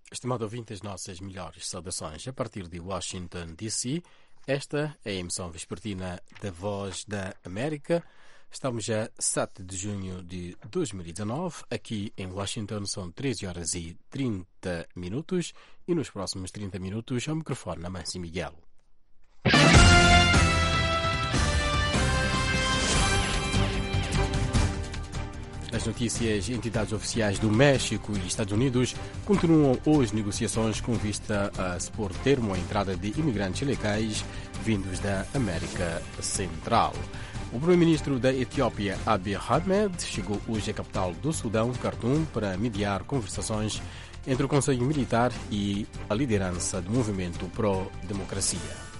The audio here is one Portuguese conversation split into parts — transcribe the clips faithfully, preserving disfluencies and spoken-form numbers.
Estimado ouvinte, as nossas melhores saudações a partir de Washington, D C. Esta é a emissão vespertina da Voz da América. Estamos a sete de junho de dois mil e dezanove. Aqui em Washington são treze horas e trinta minutos e nos próximos trinta minutos ao microfone na Mansi Miguel. As notícias: entidades oficiais do México e Estados Unidos continuam hoje negociações com vista a se pôr termo à entrada de imigrantes ilegais vindos da América Central. O primeiro-ministro da Etiópia, Abiy Ahmed, chegou hoje à capital do Sudão, Khartoum, para mediar conversações entre o Conselho Militar e a liderança do movimento pró-democracia.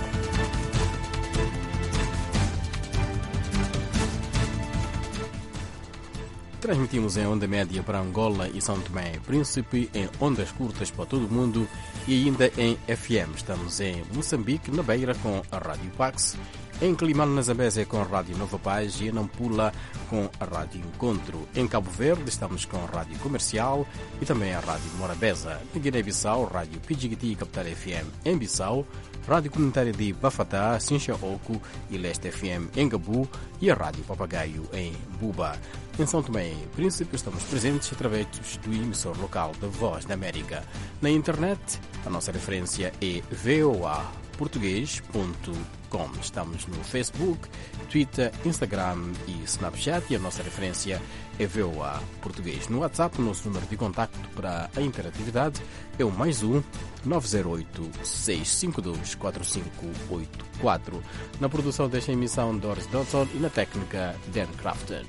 Transmitimos em onda média para Angola e São Tomé e Príncipe, em ondas curtas para todo o mundo e ainda em F M. Estamos em Moçambique, na Beira, com a Rádio Pax, em Climano, na Zambésia, com a Rádio Nova Paz e em Nampula, com a Rádio Encontro. Em Cabo Verde, estamos com a Rádio Comercial e também a Rádio Morabeza. Em Guiné-Bissau, Rádio Pidjigiti e Capital F M em Bissau, Rádio Comunitária de Bafatá, Sincha-Oco e Leste F M em Gabu e a Rádio Papagaio em Buba. Em São Tomé e Príncipe estamos presentes através do emissor local da Voz da América. Na internet, a nossa referência é v o a português ponto com. Estamos no Facebook, Twitter, Instagram e Snapchat e a nossa referência é V O A Português. No WhatsApp, o nosso número de contacto para a interatividade é o mais um nove zero oito, seis cinco dois, quatro cinco oito quatro. Na produção desta emissão, Doris Dodson, e na técnica, Dan Crafton.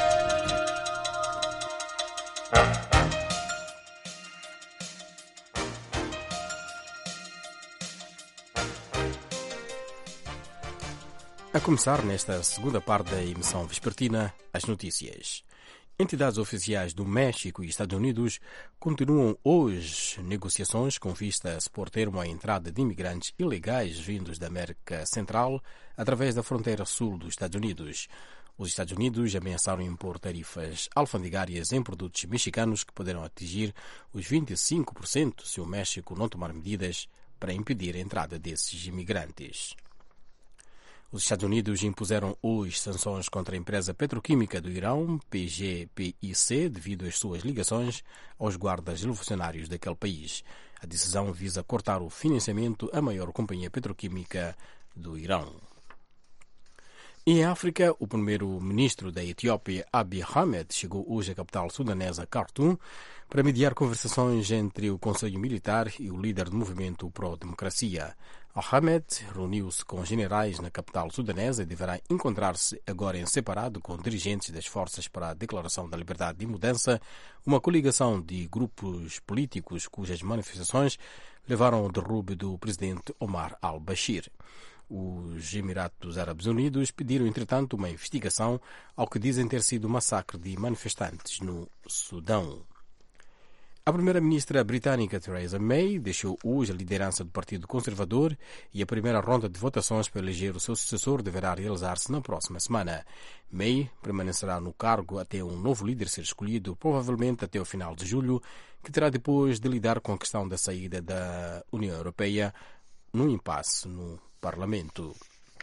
A começar nesta segunda parte da emissão vespertina, as notícias. Entidades oficiais do México e Estados Unidos continuam hoje negociações com vista a se pôr termo à entrada de imigrantes ilegais vindos da América Central através da fronteira sul dos Estados Unidos. Os Estados Unidos ameaçaram impor tarifas alfandegárias em produtos mexicanos que poderão atingir os vinte e cinco por cento se o México não tomar medidas para impedir a entrada desses imigrantes. Os Estados Unidos impuseram hoje sanções contra a empresa petroquímica do Irão, P G P I C, devido às suas ligações aos guardas revolucionários daquele país. A decisão visa cortar o financiamento à maior companhia petroquímica do Irão. Em África, o primeiro-ministro da Etiópia, Abiy Ahmed, chegou hoje à capital sudanesa, Khartoum, para mediar conversações entre o Conselho Militar e o líder do movimento pró-democracia. Ahmed reuniu-se com generais na capital sudanesa e deverá encontrar-se agora em separado com dirigentes das Forças para a Declaração da Liberdade e Mudança, uma coligação de grupos políticos cujas manifestações levaram ao derrube do presidente Omar al-Bashir. Os Emirados Árabes Unidos pediram, entretanto, uma investigação ao que dizem ter sido um massacre de manifestantes no Sudão. A primeira-ministra britânica Theresa May deixou hoje a liderança do Partido Conservador e a primeira ronda de votações para eleger o seu sucessor deverá realizar-se na próxima semana. May permanecerá no cargo até um novo líder ser escolhido, provavelmente até o final de julho, que terá depois de lidar com a questão da saída da União Europeia num impasse no Parlamento.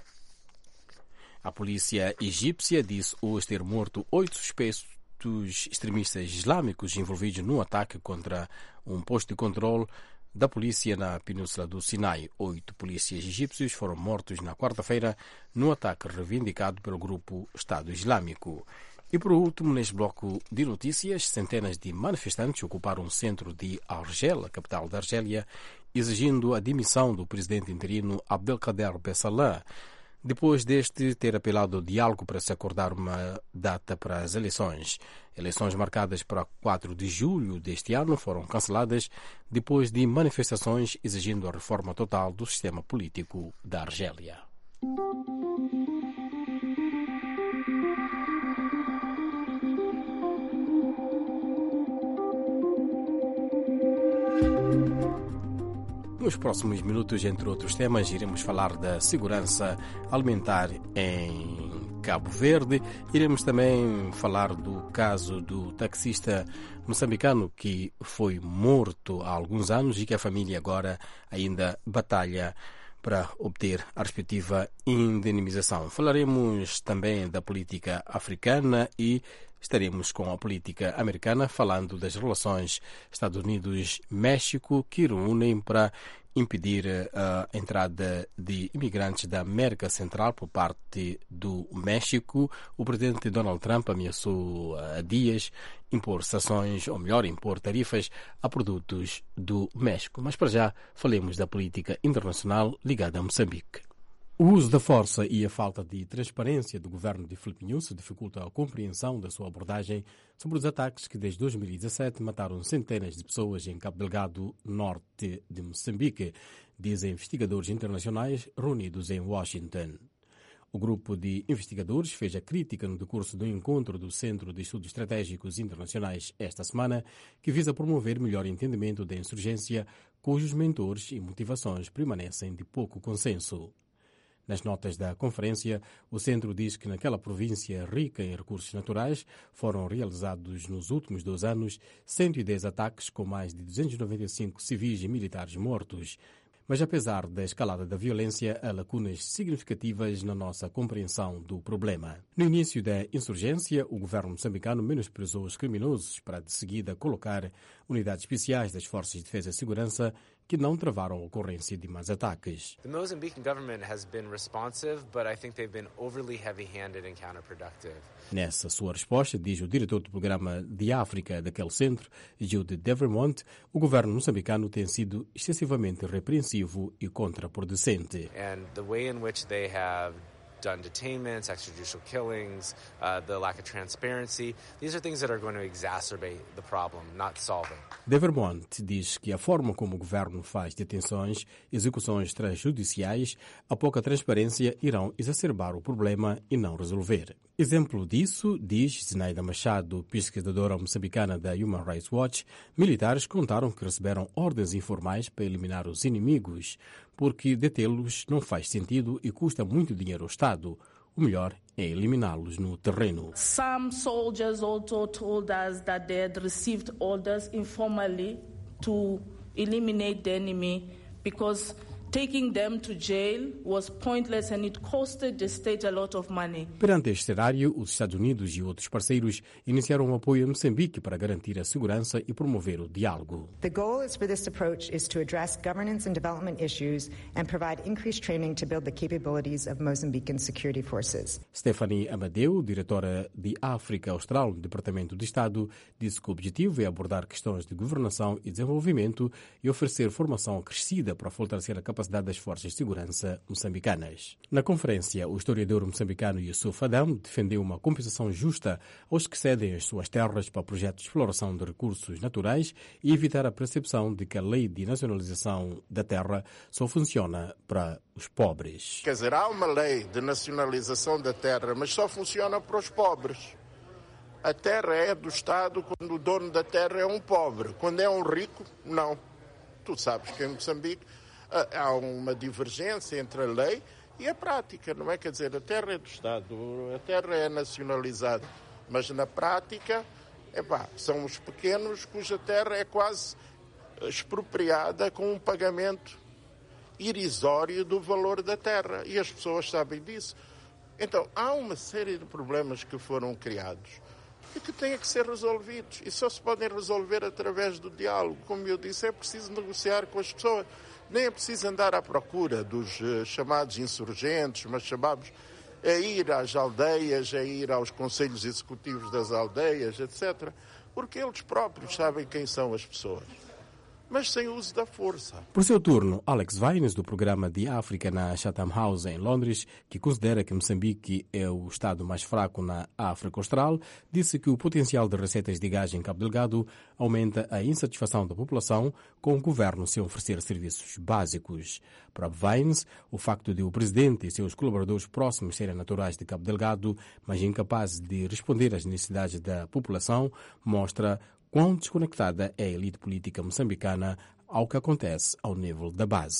A polícia egípcia disse hoje ter morto oito suspeitos extremistas islâmicos envolvidos num ataque contra um posto de controle da polícia na Península do Sinai. Oito polícias egípcios foram mortos na quarta-feira num ataque reivindicado pelo grupo Estado Islâmico. E por último, neste bloco de notícias, centenas de manifestantes ocuparam o centro de Argel, a capital da Argélia, exigindo a demissão do presidente interino Abdelkader Bensalah, depois deste ter apelado ao diálogo para se acordar uma data para as eleições. Eleições marcadas para quatro de julho deste ano foram canceladas depois de manifestações exigindo a reforma total do sistema político da Argélia. Nos próximos minutos, entre outros temas, iremos falar da segurança alimentar em Cabo Verde. Iremos também falar do caso do taxista moçambicano que foi morto há alguns anos e que a família agora ainda batalha para obter a respectiva indenização. Falaremos também da política africana e estaremos com a política americana, falando das relações Estados Unidos-México que reúnem para impedir a entrada de imigrantes da América Central por parte do México. O presidente Donald Trump ameaçou há dias impor sanções, ou melhor, impor tarifas a produtos do México. Mas para já, falemos da política internacional ligada a Moçambique. O uso da força e a falta de transparência do governo de Filipe Nyusi dificulta a compreensão da sua abordagem sobre os ataques que desde dois mil e dezassete mataram centenas de pessoas em Cabo Delgado, norte de Moçambique, dizem investigadores internacionais reunidos em Washington. O grupo de investigadores fez a crítica no decurso do encontro do Centro de Estudos Estratégicos Internacionais esta semana, que visa promover melhor entendimento da insurgência, cujos mentores e motivações permanecem de pouco consenso. Nas notas da conferência, o centro diz que naquela província rica em recursos naturais foram realizados nos últimos dois anos cento e dez ataques com mais de duzentos e noventa e cinco civis e militares mortos. Mas apesar da escalada da violência, há lacunas significativas na nossa compreensão do problema. No início da insurgência, o governo moçambicano menosprezou os criminosos para de seguida colocar unidades especiais das Forças de Defesa e Segurança que não travaram a ocorrência de mais ataques. The Mozambican government has been responsive, but I think they've been overly heavy-handed and counterproductive. Nessa sua resposta, diz o diretor do programa de África daquele centro, Jude Devermont, o governo moçambicano tem sido excessivamente repreensivo e contraproducente. And the way in which they have done detainments, extrajudicial killings, uh, the lack of transparency. These are things that are going to exacerbate the problem, not solve it. Devermont diz que a forma como o governo faz detenções, execuções extrajudiciais, a pouca transparência irão exacerbar o problema e não resolver. Exemplo disso, diz Zenaida Machado, pesquisadora moçambicana da Human Rights Watch, militares contaram que receberam ordens informais para eliminar os inimigos, porque detê-los não faz sentido e custa muito dinheiro ao Estado. O melhor é eliminá-los no terreno. Some soldiers also told us that they had received orders informally to eliminate the enemy because taking them to jail was pointless and it costed the state a lot of money. Perante este cenário, os Estados Unidos e outros parceiros iniciaram um apoio a Moçambique para garantir a segurança e promover o diálogo. The goal is for this approach is to address governance and development issues and provide increased training to build the capabilities of Mozambican security forces. Stephanie Amadeu, diretora de África Austral no Departamento de Estado, disse que o objetivo é abordar questões de governação e desenvolvimento e oferecer formação acrescida para fortalecer a capacidade das forças de segurança moçambicanas. Na conferência, o historiador moçambicano Yusuf Adão defendeu uma compensação justa aos que cedem as suas terras para projetos de exploração de recursos naturais e evitar a percepção de que a lei de nacionalização da terra só funciona para os pobres. Quer dizer, há uma lei de nacionalização da terra, mas só funciona para os pobres. A terra é do Estado quando o dono da terra é um pobre. Quando é um rico, não. Tu sabes que em Moçambique há uma divergência entre a lei e a prática, não é? Quer dizer, a terra é do Estado, a terra é nacionalizada, mas na prática, epá, são os pequenos cuja terra é quase expropriada com um pagamento irrisório do valor da terra, e as pessoas sabem disso. Então, há uma série de problemas que foram criados e que têm que ser resolvidos, e só se podem resolver através do diálogo. Como eu disse, é preciso negociar com as pessoas. Nem é preciso andar à procura dos uh, chamados insurgentes, mas chamamos a ir às aldeias, a ir aos conselhos executivos das aldeias, etcétera, porque eles próprios sabem quem são as pessoas, mas sem uso da força. Por seu turno, Alex Vines, do programa de África na Chatham House, em Londres, que considera que Moçambique é o estado mais fraco na África Austral, disse que o potencial de receitas de gás em Cabo Delgado aumenta a insatisfação da população com o governo sem oferecer serviços básicos. Para Vines, o facto de o presidente e seus colaboradores próximos serem naturais de Cabo Delgado, mas incapazes de responder às necessidades da população, mostra quão desconectada é a elite política moçambicana ao que acontece ao nível da base.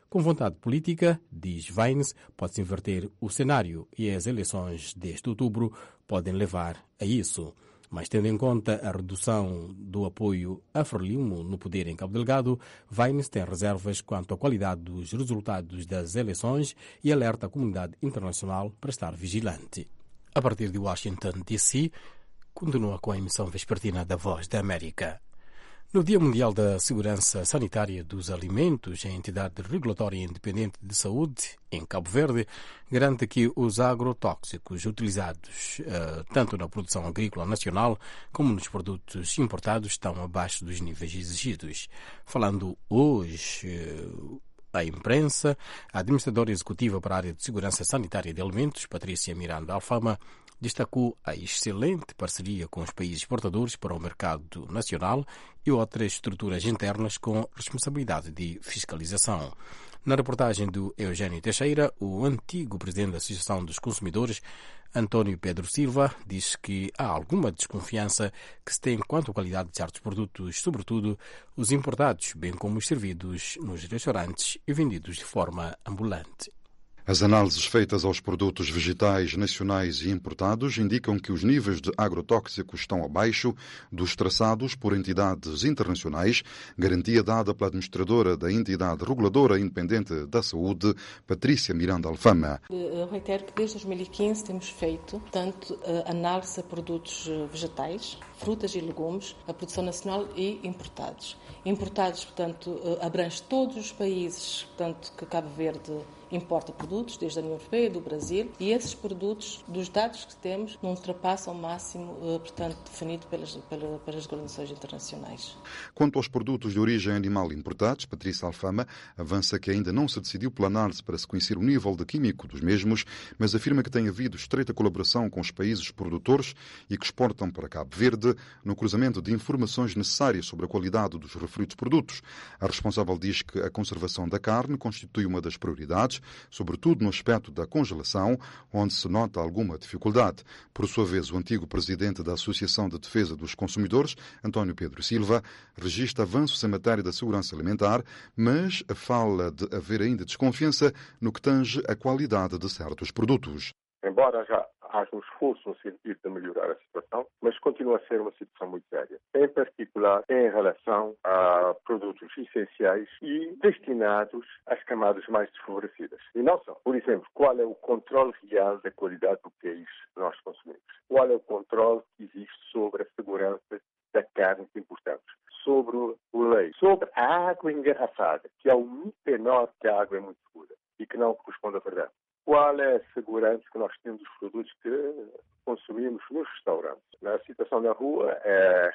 Com vontade política, diz Vines, pode-se inverter o cenário e as eleições deste outubro podem levar a isso. Mas tendo em conta a redução do apoio a Frelimo no poder em Cabo Delgado, Vines tem reservas quanto à qualidade dos resultados das eleições e alerta a comunidade internacional para estar vigilante. A partir de Washington, D C, continua com a emissão vespertina da Voz da América. No Dia Mundial da Segurança Sanitária dos Alimentos, a entidade regulatória independente de saúde, em Cabo Verde, garante que os agrotóxicos utilizados uh, tanto na produção agrícola nacional como nos produtos importados estão abaixo dos níveis exigidos. Falando hoje uh, à imprensa, a administradora executiva para a área de segurança sanitária de alimentos, Patrícia Miranda Alfama, destacou a excelente parceria com os países exportadores para o mercado nacional e outras estruturas internas com responsabilidade de fiscalização. Na reportagem do Eugênio Teixeira, o antigo presidente da Associação dos Consumidores, António Pedro Silva, diz que há alguma desconfiança que se tem quanto à qualidade de certos produtos, sobretudo os importados, bem como os servidos nos restaurantes e vendidos de forma ambulante. As análises feitas aos produtos vegetais nacionais e importados indicam que os níveis de agrotóxicos estão abaixo dos traçados por entidades internacionais, garantia dada pela administradora da entidade reguladora independente da saúde, Patrícia Miranda Alfama. Eu reitero que desde dois mil e quinze temos feito tanto análise a produtos vegetais, frutas e legumes, a produção nacional e importados. Importados, portanto, abrange todos os países, portanto, que Cabo Verde importa produtos, desde a União Europeia, do Brasil, e esses produtos, dos dados que temos, não ultrapassam o máximo, portanto, definido pelas, pelas, pelas organizações internacionais. Quanto aos produtos de origem animal importados, Patrícia Alfama avança que ainda não se decidiu pela análise para se conhecer o nível de químico dos mesmos, mas afirma que tem havido estreita colaboração com os países produtores e que exportam para Cabo Verde no cruzamento de informações necessárias sobre a qualidade dos referidos produtos. A responsável diz que a conservação da carne constitui uma das prioridades, sobretudo no aspecto da congelação, onde se nota alguma dificuldade. Por sua vez, o antigo presidente da Associação de Defesa dos Consumidores, António Pedro Silva, registra avanços em matéria da segurança alimentar, mas fala de haver ainda desconfiança no que tange a qualidade de certos produtos. Embora já haja um esforço no sentido de melhorar a situação, mas continua a ser uma situação muito séria, em particular em relação a produtos essenciais e destinados às camadas mais desfavorecidas. E não são. Por exemplo, qual é o controle real da qualidade do peixe que nós consumimos? Qual é o controle que existe sobre a segurança da carne que importamos? Sobre o leite? Sobre a água engarrafada, que é muito menor que a água é muito segura e que não corresponde à verdade. Qual é a segurança que nós temos dos produtos que consumimos nos restaurantes? A situação na rua é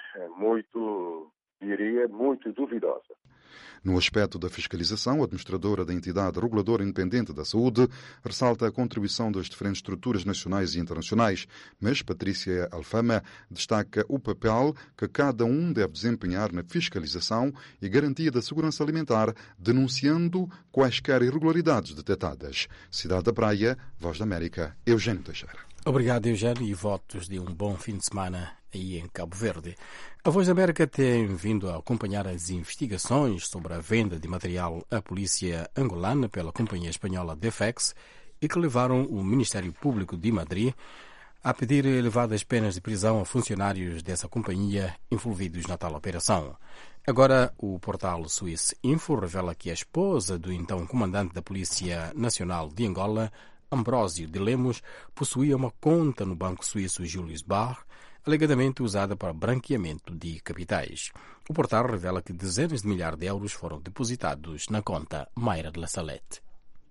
muito, diria, muito duvidosa. No aspecto da fiscalização, a administradora da entidade reguladora independente da saúde ressalta a contribuição das diferentes estruturas nacionais e internacionais, mas Patrícia Alfama destaca o papel que cada um deve desempenhar na fiscalização e garantia da segurança alimentar, denunciando quaisquer irregularidades detectadas. Cidade da Praia, Voz da América, Eugênio Teixeira. Obrigado, Eugênio, e votos de um bom fim de semana aí em Cabo Verde. A Voz da América tem vindo a acompanhar as investigações sobre a venda de material à polícia angolana pela companhia espanhola Defex e que levaram o Ministério Público de Madrid a pedir elevadas penas de prisão a funcionários dessa companhia envolvidos na tal operação. Agora, o portal Swiss Info revela que a esposa do então comandante da Polícia Nacional de Angola, Ambrósio de Lemos, possuía uma conta no banco suíço Julius Baer, alegadamente usada para branqueamento de capitais. O portal revela que dezenas de milhares de euros foram depositados na conta Mayra de la Salette.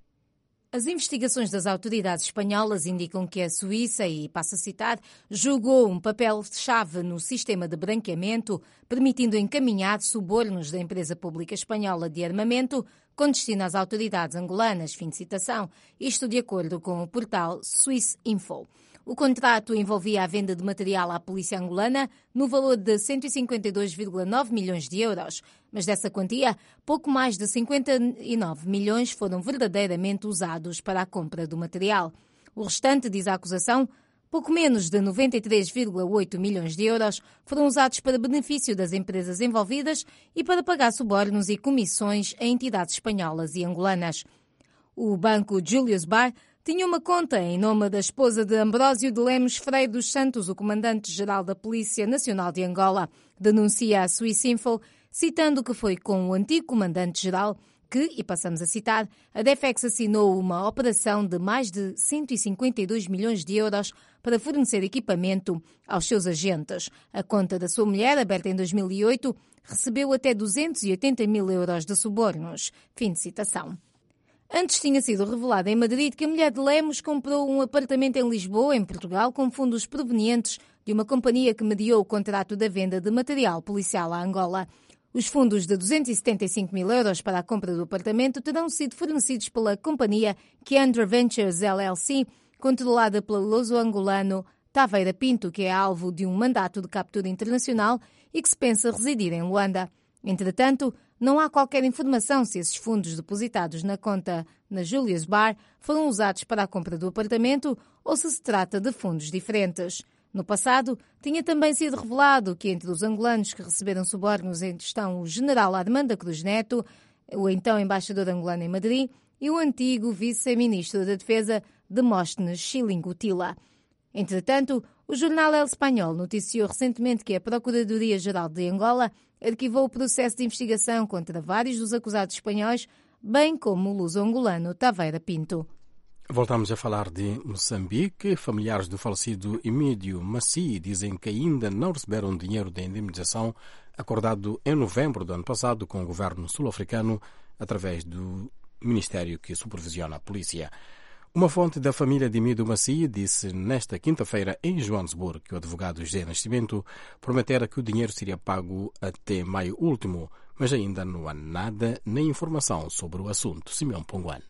As investigações das autoridades espanholas indicam que a Suíça, e passo a citar, jogou um papel-chave no sistema de branqueamento, permitindo encaminhar subornos da empresa pública espanhola de armamento com destino às autoridades angolanas, fim de citação, isto de acordo com o portal Swiss Info. O contrato envolvia a venda de material à polícia angolana no valor de cento e cinquenta e dois vírgula nove milhões de euros, mas dessa quantia, pouco mais de cinquenta e nove milhões foram verdadeiramente usados para a compra do material. O restante, diz a acusação, Pouco menos de noventa e três vírgula oito milhões de euros foram usados para benefício das empresas envolvidas e para pagar subornos e comissões a entidades espanholas e angolanas. O banco Julius Baer tinha uma conta em nome da esposa de Ambrósio de Lemos Freire dos Santos, o comandante-geral da Polícia Nacional de Angola, denuncia a Swissinfo, citando que foi com o antigo comandante-geral que, e passamos a citar, a Defex assinou uma operação de mais de cento e cinquenta e dois milhões de euros para fornecer equipamento aos seus agentes. A conta da sua mulher, aberta em dois mil e oito, recebeu até duzentos e oitenta mil euros de subornos. Fim de citação. Antes tinha sido revelado em Madrid que a mulher de Lemos comprou um apartamento em Lisboa, em Portugal, com fundos provenientes de uma companhia que mediou o contrato da venda de material policial à Angola. Os fundos de duzentos e setenta e cinco mil euros para a compra do apartamento terão sido fornecidos pela companhia Kiandra Ventures L L C, controlada pelo luso-angolano Taveira Pinto, que é alvo de um mandato de captura internacional e que se pensa residir em Luanda. Entretanto, não há qualquer informação se esses fundos depositados na conta na Julius Baer foram usados para a compra do apartamento ou se se trata de fundos diferentes. No passado, tinha também sido revelado que entre os angolanos que receberam subornos estão o general Armando Cruz Neto, o então embaixador angolano em Madrid, e o antigo vice-ministro da Defesa, Demóstenes Chilingutila. Entretanto, o jornal El Espanhol noticiou recentemente que a Procuradoria-Geral de Angola arquivou o processo de investigação contra vários dos acusados espanhóis, bem como o luso-angolano Taveira Pinto. Voltamos a falar de Moçambique. Familiares do falecido Emídio Maci dizem que ainda não receberam dinheiro de indemnização acordado em novembro do ano passado com o governo sul-africano através do Ministério que supervisiona a polícia. Uma fonte da família de Emídio Maci disse nesta quinta-feira em Joanesburgo que o advogado José Nascimento prometera que o dinheiro seria pago até maio último, mas ainda não há nada nem informação sobre o assunto. Simeão Ponguan.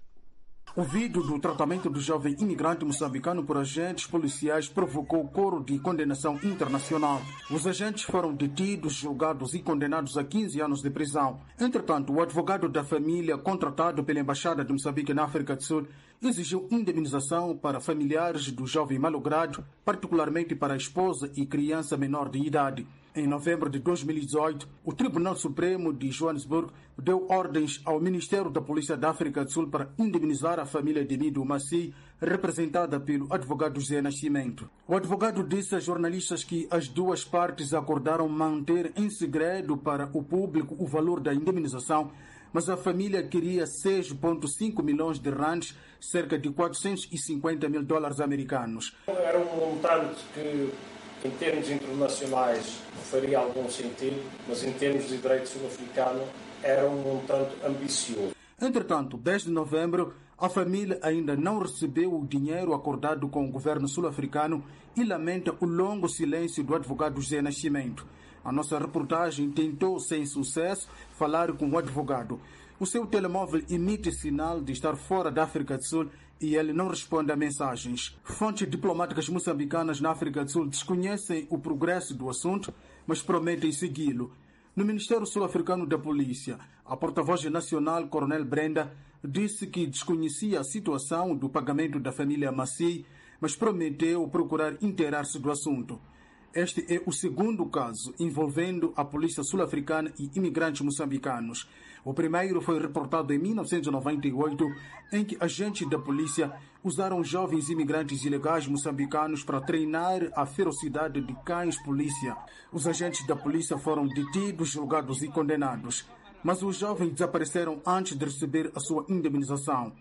O vídeo do tratamento do jovem imigrante moçambicano por agentes policiais provocou coro de condenação internacional. Os agentes foram detidos, julgados e condenados a quinze anos de prisão. Entretanto, o advogado da família, contratado pela Embaixada de Moçambique na África do Sul, exigiu indemnização para familiares do jovem malogrado, particularmente para a esposa e criança menor de idade. Em novembro de dois mil e dezoito, o Tribunal Supremo de Joanesburgo deu ordens ao Ministério da Polícia da África do Sul para indemnizar a família de Emídio Maci, representada pelo advogado José Nascimento. O advogado disse a jornalistas que as duas partes acordaram manter em segredo para o público o valor da indemnização, mas a família queria seis vírgula cinco milhões de rands, cerca de quatrocentos e cinquenta mil dólares americanos. Era um montante que, em termos internacionais, faria algum sentido, mas em termos de direito sul-africano, era um montante ambicioso. Entretanto, desde novembro, a família ainda não recebeu o dinheiro acordado com o governo sul-africano e lamenta o longo silêncio do advogado José Nascimento. A nossa reportagem tentou, sem sucesso, falar com o advogado. O seu telemóvel emite sinal de estar fora da África do Sul e ele não responde a mensagens. Fontes diplomáticas moçambicanas na África do Sul desconhecem o progresso do assunto, mas prometem segui-lo. No Ministério Sul-Africano da Polícia, a porta-voz nacional, Coronel Brenda, disse que desconhecia a situação do pagamento da família Maci, mas prometeu procurar inteirar-se do assunto. Este é o segundo caso envolvendo a polícia sul-africana e imigrantes moçambicanos. O primeiro foi reportado em mil novecentos e noventa e oito, em que agentes da polícia usaram jovens imigrantes ilegais moçambicanos para treinar a ferocidade de cães-polícia. Os agentes da polícia foram detidos, julgados e condenados. Mas os jovens desapareceram antes de receber a sua indemnização.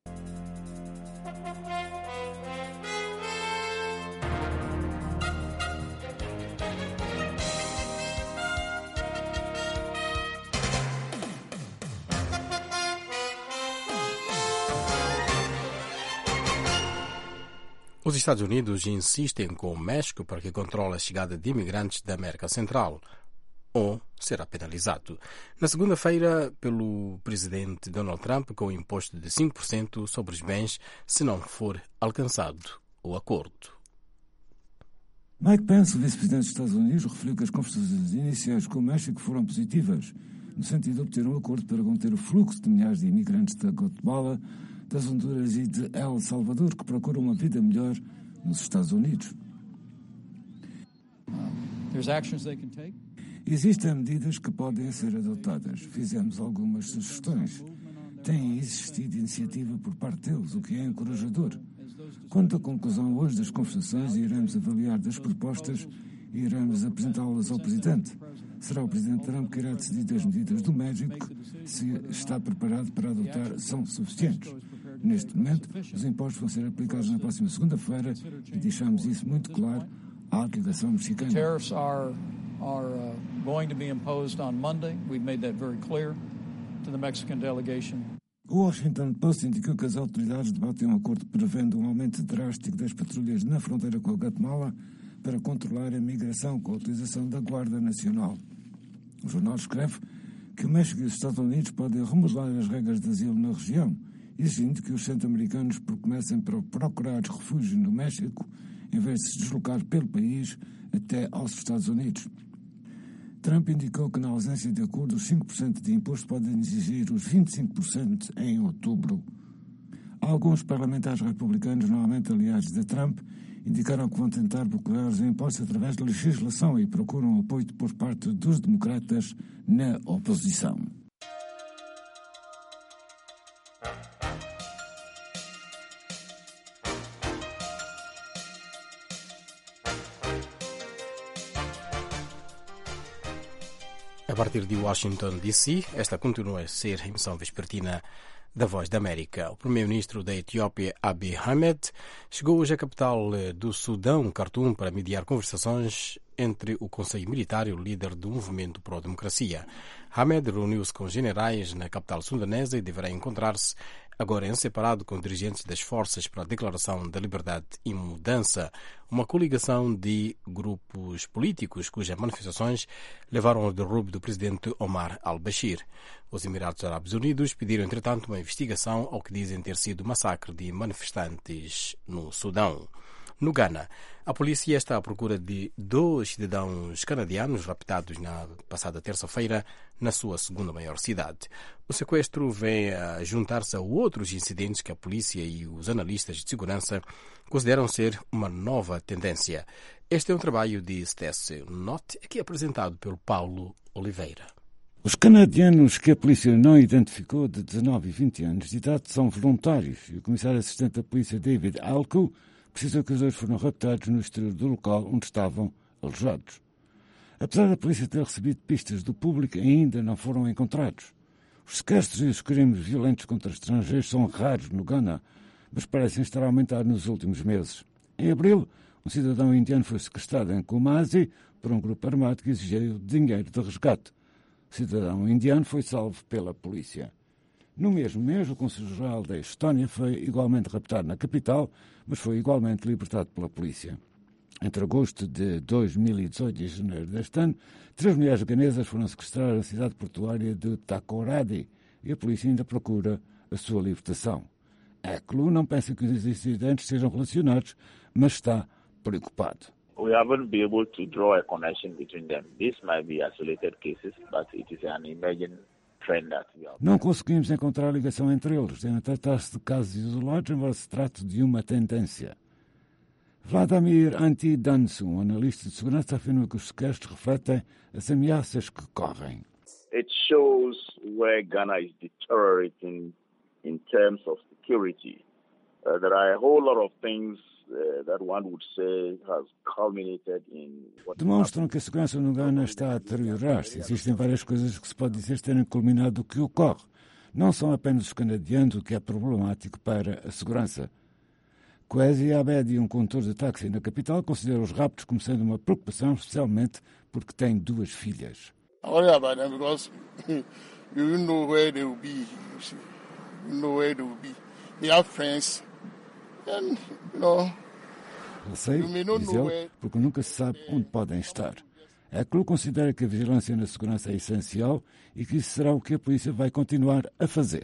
Os Estados Unidos insistem com o México para que controle a chegada de imigrantes da América Central, ou será penalizado. Na segunda-feira, pelo presidente Donald Trump, com o imposto de cinco por cento sobre os bens, se não for alcançado o acordo. Mike Pence, vice-presidente dos Estados Unidos, referiu que as conversações iniciais com o México foram positivas, no sentido de obter um acordo para conter o fluxo de milhares de imigrantes da Guatemala, das Honduras e de El Salvador, que procuram uma vida melhor nos Estados Unidos. Existem medidas que podem ser adotadas. Fizemos algumas sugestões. Tem existido iniciativa por parte deles, o que é encorajador. Quanto à conclusão hoje das conversações, iremos avaliar das propostas e iremos apresentá-las ao Presidente. Será o Presidente Trump que irá decidir as medidas do México, se está preparado para adotar, são suficientes. Neste momento, os impostos vão ser aplicados na próxima segunda-feira e deixamos isso muito claro à delegação mexicana. Tariffs are, are uh, going to be imposed on Monday. We've made that very clear to the Mexican delegation. O Washington Post indicou que as autoridades debatem um acordo prevendo um aumento drástico das patrulhas na fronteira com a Guatemala para controlar a migração com a utilização da Guarda Nacional. O jornal escreve que o México e os Estados Unidos podem remodelar as regras de asilo na região, exigindo que os centro-americanos comecem a procurar refúgio no México em vez de se deslocar pelo país até aos Estados Unidos. Trump indicou que, na ausência de acordo, os cinco por cento de imposto podem exigir os vinte e cinco por cento em outubro. Alguns parlamentares republicanos, normalmente aliados de Trump, indicaram que vão tentar bloquear os impostos através da legislação e procuram apoio por parte dos democratas na oposição. A partir de Washington, D C, esta continua a ser a emissão vespertina da Voz da América. O primeiro-ministro da Etiópia, Abiy Ahmed, chegou hoje à capital do Sudão, Khartoum, para mediar conversações entre o Conselho Militar e o líder do movimento pró-democracia. Ahmed reuniu-se com generais na capital sudanesa e deverá encontrar-se agora em separado com dirigentes das Forças para a Declaração da Liberdade e Mudança, uma coligação de grupos políticos cujas manifestações levaram ao derrubo do presidente Omar al-Bashir. Os Emirados Árabes Unidos pediram, entretanto, uma investigação ao que dizem ter sido massacre de manifestantes no Sudão. No Ghana, a polícia está à procura de dois cidadãos canadianos raptados na passada terça-feira na sua segunda maior cidade. O sequestro vem a juntar-se a outros incidentes que a polícia e os analistas de segurança consideram ser uma nova tendência. Este é um trabalho de Stacey Knott, aqui apresentado pelo Paulo Oliveira. Os canadianos que a polícia não identificou, de dezanove e vinte anos de idade, são voluntários e o comissário assistente da polícia David Alco precisou que os dois foram raptados no exterior do local onde estavam alojados. Apesar da polícia ter recebido pistas do público, ainda não foram encontrados. Os sequestros e os crimes violentos contra estrangeiros são raros no Ghana, mas parecem estar a aumentar nos últimos meses. Em abril, um cidadão indiano foi sequestrado em Kumasi por um grupo armado que exigiu dinheiro de resgate. O cidadão indiano foi salvo pela polícia. No mesmo mês, o cônsul-geral da Estónia foi igualmente raptado na capital, mas foi igualmente libertado pela polícia. Entre agosto de dois mil e dezoito e janeiro deste ano, três mulheres ganesas foram sequestradas na cidade portuária de Takoradi e a polícia ainda procura a sua libertação. A E C L U não pensa que os incidentes sejam relacionados, mas está preocupado. We haven't been able to draw a connection between them. This might be isolated cases, but it is an emerging trend that we have. Não conseguimos encontrar ligação entre eles. Devem tratar-se de casos isolados, embora se trate de uma tendência. Vladimir Antidansu, um analista de segurança, afirma que os sequestros refletem as ameaças que correm. It shows where Ghana is deteriorating in terms of security. Uh, there are a whole lot of things uh, that one would say has culminated in what demonstram que a segurança no Ghana está a deteriorar-se. Existem várias coisas que se pode dizer terem culminado o que ocorre. Não são apenas os canadianos o que é problemático para a segurança. Kwesi Abedi, um condutor de táxi na capital, considera os raptos como sendo uma preocupação, especialmente porque tem duas filhas. Olha, because you don't know where they will be. You know where they will be. They have friends. And, you know, receio, diz ele, porque nunca se sabe onde podem estar. A E C L U considera que a vigilância na segurança é essencial e que isso será o que a polícia vai continuar a fazer.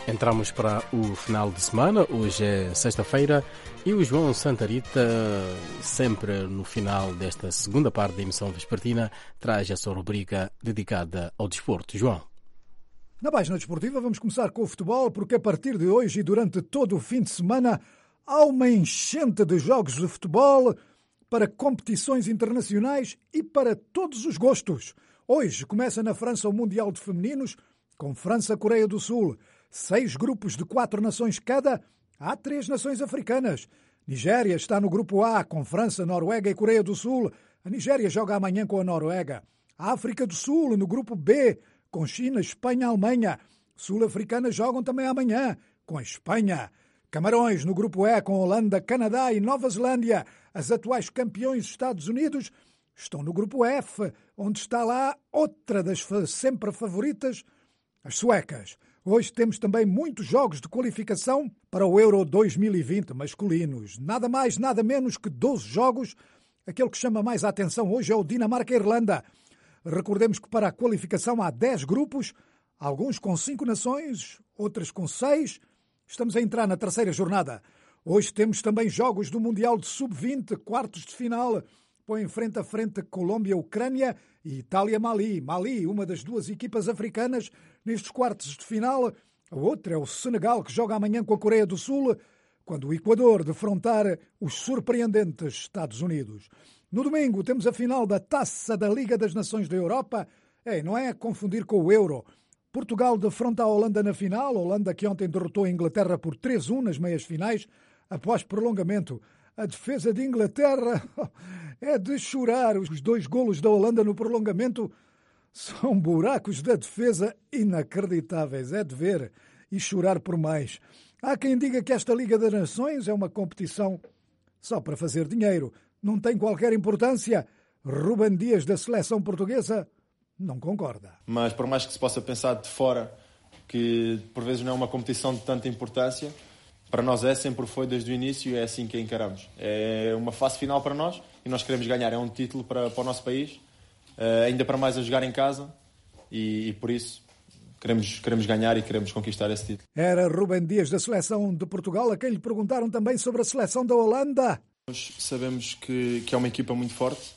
Entramos para o final de semana, hoje é sexta-feira e o João Santa Rita, sempre no final desta segunda parte da emissão vespertina, traz a sua rubrica dedicada ao desporto. João. Na página desportiva vamos começar com o futebol, porque a partir de hoje e durante todo o fim de semana há uma enchente de jogos de futebol para competições internacionais e para todos os gostos. Hoje começa na França o Mundial de Femininos, com França-Coreia do Sul. Seis grupos de quatro nações cada, há três nações africanas. Nigéria está no grupo A, com França, Noruega e Coreia do Sul. A Nigéria joga amanhã com a Noruega. A África do Sul no grupo B, com China, Espanha e Alemanha. Sul-africanas jogam também amanhã, com a Espanha. Camarões no grupo E, com Holanda, Canadá e Nova Zelândia. As atuais campeões Estados Unidos estão no grupo F, onde está lá outra das sempre favoritas, as suecas. Hoje temos também muitos jogos de qualificação para o Euro dois mil e vinte masculinos. Nada mais, nada menos que doze jogos. Aquele que chama mais a atenção hoje é o Dinamarca-Irlanda. Recordemos que para a qualificação há dez grupos, alguns com cinco nações, outras com seis. Estamos a entrar na terceira jornada. Hoje temos também jogos do Mundial de sub vinte, quartos de final. Põem frente a frente Colômbia-Ucrânia e Itália-Mali. Mali, uma das duas equipas africanas nestes quartos de final. A outra é o Senegal, que joga amanhã com a Coreia do Sul, quando o Equador defrontar os surpreendentes Estados Unidos. No domingo temos a final da Taça da Liga das Nações da Europa. É, não é a confundir com o Euro. Portugal defronta a Holanda na final. A Holanda que ontem derrotou a Inglaterra por três a um nas meias finais, após prolongamento. A defesa de Inglaterra é de chorar. Os dois golos da Holanda no prolongamento são buracos da defesa inacreditáveis. É de ver e chorar por mais. Há quem diga que esta Liga das Nações é uma competição só para fazer dinheiro. Não tem qualquer importância. Ruben Dias, da seleção portuguesa, não concorda. Mas por mais que se possa pensar de fora que por vezes não é uma competição de tanta importância, para nós é, sempre foi desde o início e é assim que a encaramos. É uma fase final para nós e nós queremos ganhar. É um título para, para o nosso país, uh, ainda para mais a jogar em casa e, e por isso queremos, queremos ganhar e queremos conquistar esse título. Era Ruben Dias, da seleção de Portugal, a quem lhe perguntaram também sobre a seleção da Holanda. Nós sabemos que, que é uma equipa muito forte.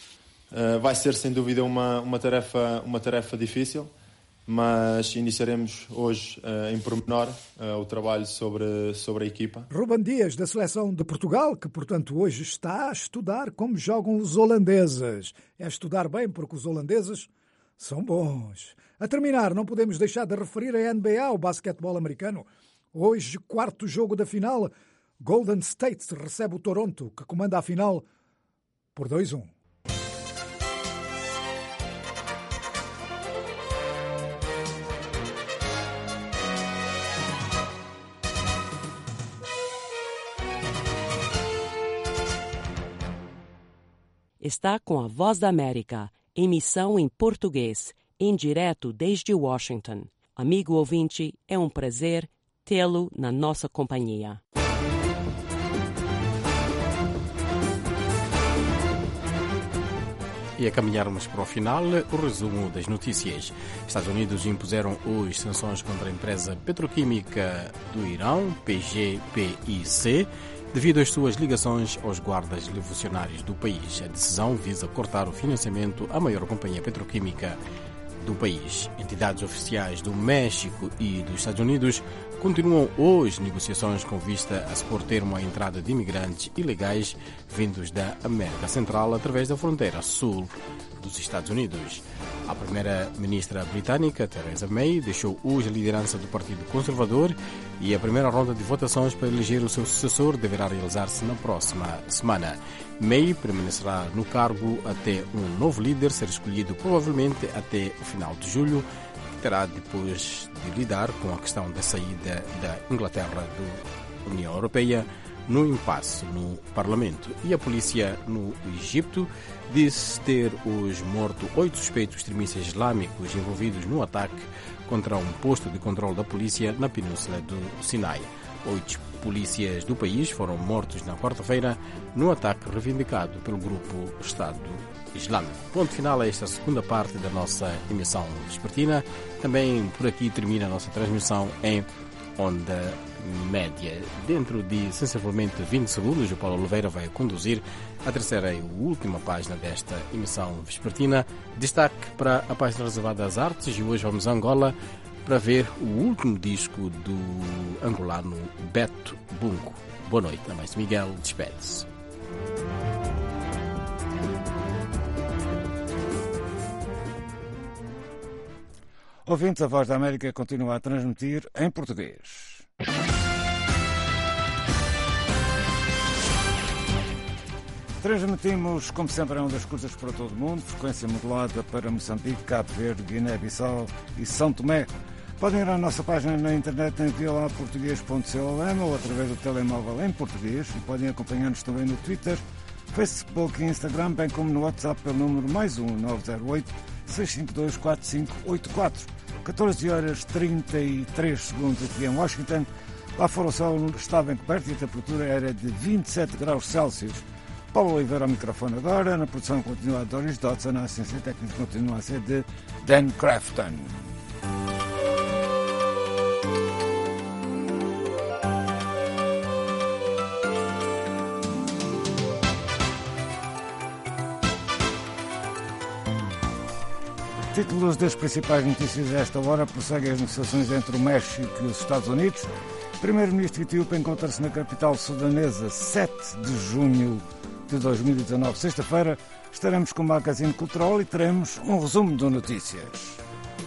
Uh, vai ser sem dúvida uma, uma, tarefa, uma tarefa difícil. Mas iniciaremos hoje, uh, em pormenor, uh, o trabalho sobre, sobre a equipa. Ruben Dias, da seleção de Portugal, que, portanto, hoje está a estudar como jogam os holandeses. É estudar bem, porque os holandeses são bons. A terminar, não podemos deixar de referir a N B A, o basquetebol americano. Hoje, quarto jogo da final, Golden State recebe o Toronto, que comanda a final por dois a um. Está com a Voz da América, emissão em português, em direto desde Washington. Amigo ouvinte, é um prazer tê-lo na nossa companhia. E a caminharmos para o final, o resumo das notícias. Estados Unidos impuseram hoje sanções contra a empresa petroquímica do Irão, P G P I C, devido às suas ligações aos guardas revolucionários do país. A decisão visa cortar o financiamento à maior companhia petroquímica do país. Entidades oficiais do México e dos Estados Unidos continuam hoje negociações com vista a se pôr termo à entrada de imigrantes ilegais vindos da América Central através da fronteira sul dos Estados Unidos. A primeira-ministra britânica, Theresa May, deixou hoje a liderança do Partido Conservador e a primeira ronda de votações para eleger o seu sucessor deverá realizar-se na próxima semana. May permanecerá no cargo até um novo líder ser escolhido, provavelmente até o final de julho, que terá depois de lidar com a questão da saída da Inglaterra da União Europeia no impasse no Parlamento. E a polícia no Egito disse ter hoje morto oito suspeitos extremistas islâmicos envolvidos no ataque contra um posto de controle da polícia na Península do Sinai. Oito polícias do país foram mortos na quarta-feira no ataque reivindicado pelo grupo Estado Islâmico. Ponto final a esta segunda parte da nossa emissão vespertina. Também por aqui termina a nossa transmissão em onda média. Dentro de sensivelmente vinte segundos, o Paulo Oliveira vai conduzir a terceira e última página desta emissão vespertina. Destaque para a página reservada às artes e hoje vamos a Angola para ver o último disco do angolano Beto Bungo. Boa noite, a mais Miguel despede-se. Ouvintes, a Voz da América continua a transmitir em português. Transmitimos, como sempre, em ondas curtas para todo o mundo, frequência modulada para Moçambique, Cabo Verde, Guiné-Bissau e São Tomé. Podem ir à nossa página na internet em viola português ponto com ou através do telemóvel em português e podem acompanhar-nos também no Twitter, Facebook e Instagram, bem como no WhatsApp pelo número mais um nove zero oito, seis cinco dois, quatro cinco oito quatro. catorze horas trinta e três segundos aqui em Washington. Lá fora o sol estava encoberto e a temperatura era de vinte e sete graus Celsius. Paulo Oliveira ao microfone agora. Na produção continua a Doris Dodson, a assistência técnica continua a ser de Dan Crafton. Títulos das principais notícias a esta hora: prosseguem as negociações entre o México e os Estados Unidos. O primeiro-ministro etíope encontra-se na capital sudanesa sete de junho de dois mil e dezanove, sexta-feira. Estaremos com o Magazine Cultural e teremos um resumo de notícias.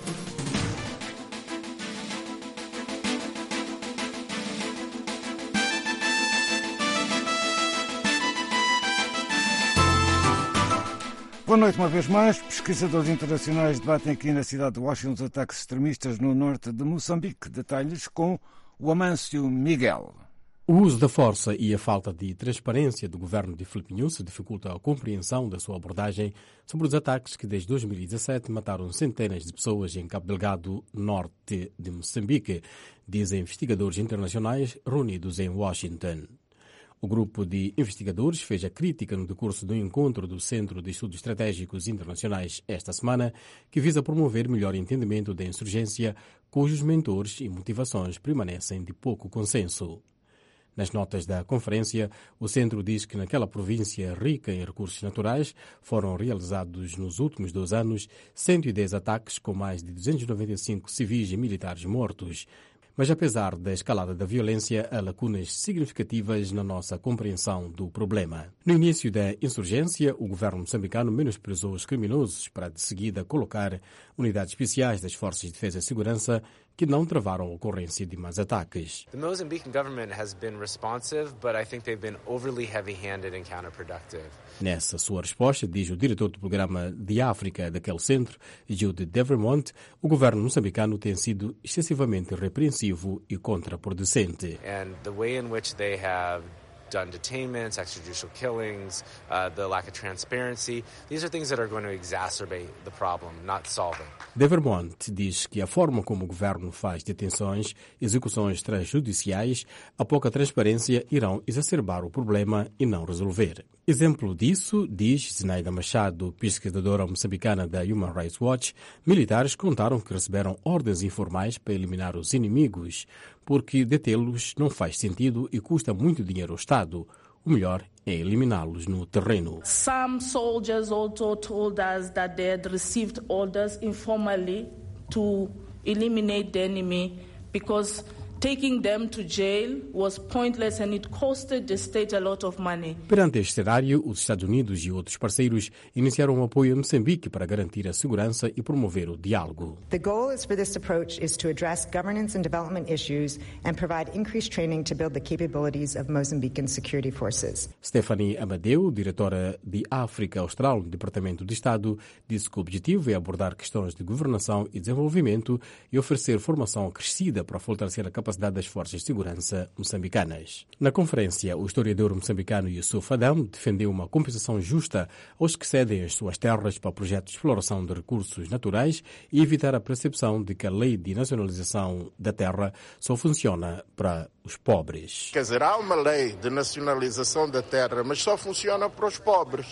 Boa noite uma vez mais. Pesquisadores internacionais debatem aqui na cidade de Washington os ataques extremistas no norte de Moçambique. Detalhes com o Amâncio Miguel. O uso da força e a falta de transparência do governo de Filipe Nyusi dificulta a compreensão da sua abordagem sobre os ataques que desde dois mil e dezassete mataram centenas de pessoas em Cabo Delgado, norte de Moçambique, dizem investigadores internacionais reunidos em Washington. O grupo de investigadores fez a crítica no decurso do encontro do Centro de Estudos Estratégicos Internacionais esta semana, que visa promover melhor entendimento da insurgência, cujos mentores e motivações permanecem de pouco consenso. Nas notas da conferência, o centro diz que naquela província rica em recursos naturais foram realizados nos últimos dois anos cento e dez ataques com mais de duzentos e noventa e cinco civis e militares mortos. Mas apesar da escalada da violência, há lacunas significativas na nossa compreensão do problema. No início da insurgência, o governo moçambicano menosprezou os criminosos para de seguida colocar unidades especiais das Forças de Defesa e Segurança que não travaram a ocorrência de mais ataques. The Mozambican government has been responsive, but I think they've been overly heavy-handed and counterproductive. Nessa sua resposta, diz o diretor do programa de África daquele centro, Jude Devermont, o governo moçambicano tem sido excessivamente repreensivo e contraproducente. And the way in which they have done detainments, extrajudicial killings, uh, the lack of transparency. These are things that are going to exacerbate the problem, not solve it. Devermont diz que a forma como o governo faz detenções, execuções extrajudiciais, a pouca transparência irão exacerbar o problema e não resolver. Exemplo disso, diz Zenaida Machado, pesquisadora moçambicana da Human Rights Watch, militares contaram que receberam ordens informais para eliminar os inimigos, porque detê-los não faz sentido e custa muito dinheiro ao Estado. O melhor é eliminá-los no terreno. Some soldiers also told us that they had received orders informally to eliminate the enemy because taking them to jail was pointless and it costed the state a lot of money. Perante este cenário, os Estados Unidos e outros parceiros iniciaram um apoio a Moçambique para garantir a segurança e promover o diálogo. The goal is for this approach is to address governance and development issues and provide increased training to build the capabilities of Mozambican security forces. Stephanie Amadeu, diretora de África Austral no Departamento de Estado, disse que o objetivo é abordar questões de governação e desenvolvimento e oferecer formação acrescida para fortalecer a capacidade das forças de segurança moçambicanas. Na conferência, o historiador moçambicano Yusuf Adão defendeu uma compensação justa aos que cedem as suas terras para projetos de exploração de recursos naturais e evitar a percepção de que a lei de nacionalização da terra só funciona para os pobres. Quer dizer, há uma lei de nacionalização da terra, mas só funciona para os pobres.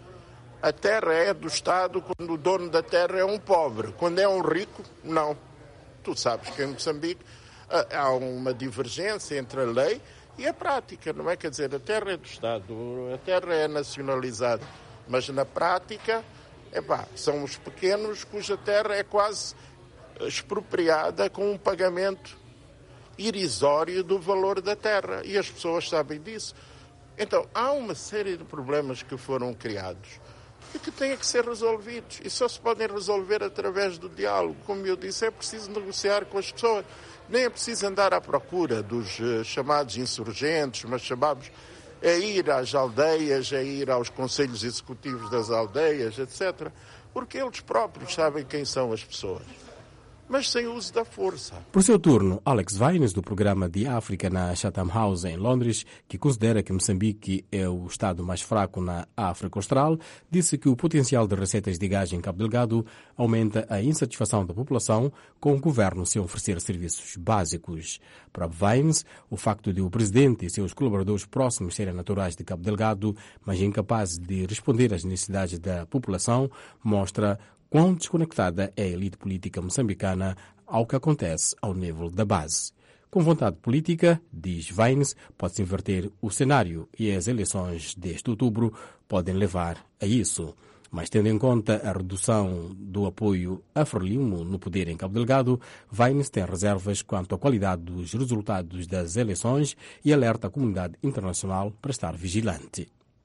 A terra é do Estado quando o dono da terra é um pobre. Quando é um rico, não. Tu sabes que em Moçambique há uma divergência entre a lei e a prática, não é? Quer dizer, a terra é do Estado, a terra é nacionalizada, mas na prática, epá, são os pequenos cuja terra é quase expropriada com um pagamento irrisório do valor da terra, e as pessoas sabem disso. Então, há uma série de problemas que foram criados e que têm que ser resolvidos, e só se podem resolver através do diálogo. Como eu disse, é preciso negociar com as pessoas, nem é preciso andar à procura dos uh, chamados insurgentes, mas chamamos é ir às aldeias, é ir aos conselhos executivos das aldeias, etcétera, porque eles próprios sabem quem são as pessoas, mas sem uso da força. Por seu turno, Alex Vines, do programa de África na Chatham House, em Londres, que considera que Moçambique é o estado mais fraco na África Austral, disse que o potencial de receitas de gás em Cabo Delgado aumenta a insatisfação da população com o governo sem oferecer serviços básicos. Para Vines, o facto de o presidente e seus colaboradores próximos serem naturais de Cabo Delgado, mas incapazes de responder às necessidades da população, mostra quão desconectada é a elite política moçambicana ao que acontece ao nível da base. Com vontade política, diz Vines, pode-se inverter o cenário e as eleições deste outubro podem levar a isso. Mas tendo em conta a redução do apoio a Frelimo no poder em Cabo Delgado, Vines tem reservas quanto à qualidade dos resultados das eleições e alerta a comunidade internacional para estar vigilante.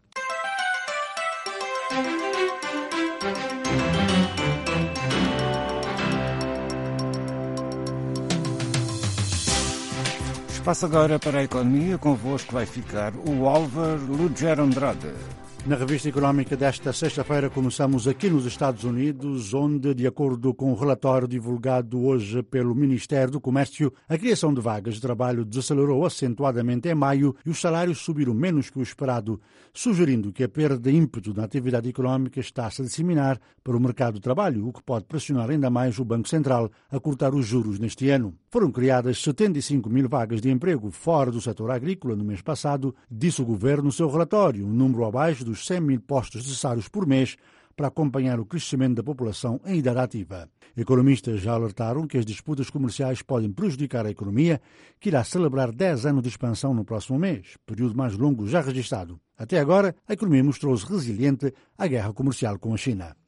Passa agora para a economia. Convosco vai ficar o Álvaro Lugero Andrade. Na revista económica desta sexta-feira começamos aqui nos Estados Unidos, onde, de acordo com o relatório divulgado hoje pelo Ministério do Comércio, a criação de vagas de trabalho desacelerou acentuadamente em maio e os salários subiram menos que o esperado, sugerindo que a perda de ímpeto na atividade económica está-se a disseminar para o mercado de trabalho, o que pode pressionar ainda mais o Banco Central a cortar os juros neste ano. Foram criadas setenta e cinco mil vagas de emprego fora do setor agrícola no mês passado, disse o governo no seu relatório, um número abaixo dos cem mil postos necessários por mês para acompanhar o crescimento da população em idade ativa. Economistas já alertaram que as disputas comerciais podem prejudicar a economia, que irá celebrar dez anos de expansão no próximo mês, período mais longo já registrado. Até agora, a economia mostrou-se resiliente à guerra comercial com a China.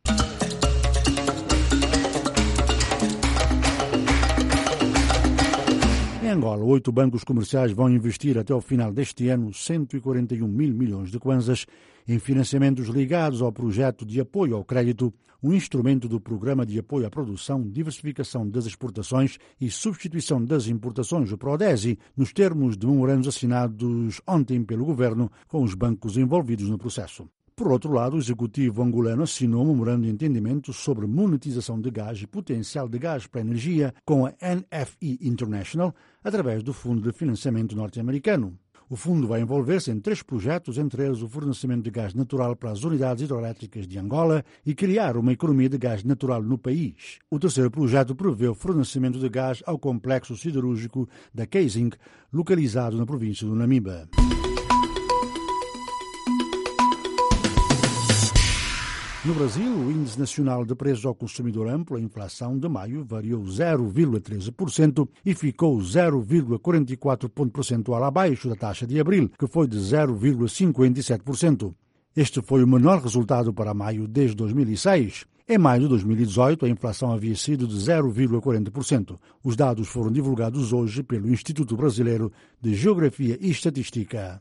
Em Angola, oito bancos comerciais vão investir até o final deste ano cento e quarenta e um mil milhões de kwanzas em financiamentos ligados ao projeto de apoio ao crédito, um instrumento do Programa de Apoio à Produção, Diversificação das Exportações e Substituição das Importações, o PRODESI, nos termos de memorandos assinados ontem pelo governo com os bancos envolvidos no processo. Por outro lado, o executivo angolano assinou um memorando de entendimento sobre monetização de gás e potencial de gás para a energia com a N F E International, através do Fundo de Financiamento Norte-Americano. O fundo vai envolver-se em três projetos, entre eles o fornecimento de gás natural para as unidades hidroelétricas de Angola e criar uma economia de gás natural no país. O terceiro projeto prevê o fornecimento de gás ao complexo siderúrgico da Casing, localizado na província do Namiba. No Brasil, o Índice Nacional de Preços ao Consumidor Amplo, a inflação de maio, variou zero vírgula treze por cento e ficou zero vírgula quarenta e quatro ponto percentual abaixo da taxa de abril, que foi de zero vírgula cinquenta e sete por cento. Este foi o menor resultado para maio desde dois mil e seis. Em maio de dois mil e dezoito, a inflação havia sido de zero vírgula quarenta por cento. Os dados foram divulgados hoje pelo Instituto Brasileiro de Geografia e Estatística.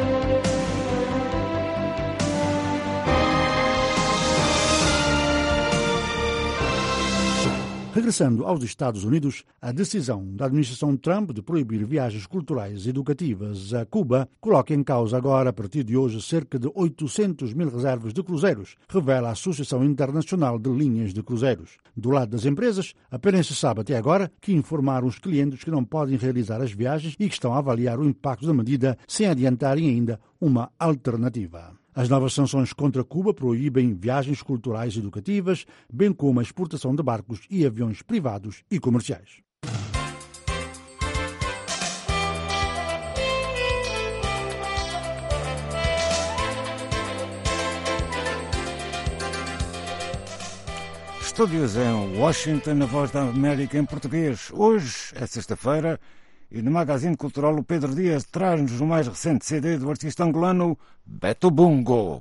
Regressando aos Estados Unidos, a decisão da administração Trump de proibir viagens culturais e educativas a Cuba coloca em causa agora, a partir de hoje, cerca de oitocentas mil reservas de cruzeiros, revela a Associação Internacional de Linhas de Cruzeiros. Do lado das empresas, apenas se sabe até agora que informaram os clientes que não podem realizar as viagens e que estão a avaliar o impacto da medida sem adiantarem ainda uma alternativa. As novas sanções contra Cuba proíbem viagens culturais e educativas, bem como a exportação de barcos e aviões privados e comerciais. Estúdios em Washington, a Voz da América em português. Hoje é sexta-feira E no Magazine Cultural, o Pedro Dias traz-nos o mais recente C D do artista angolano Beto Bungo.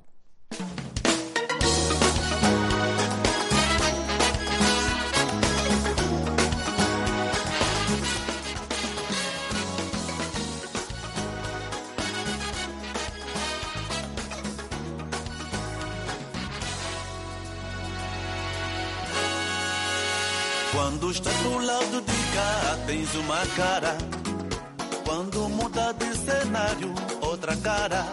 Quando estás do lado de cá, tens uma cara. Quando muda de cenário, outra cara.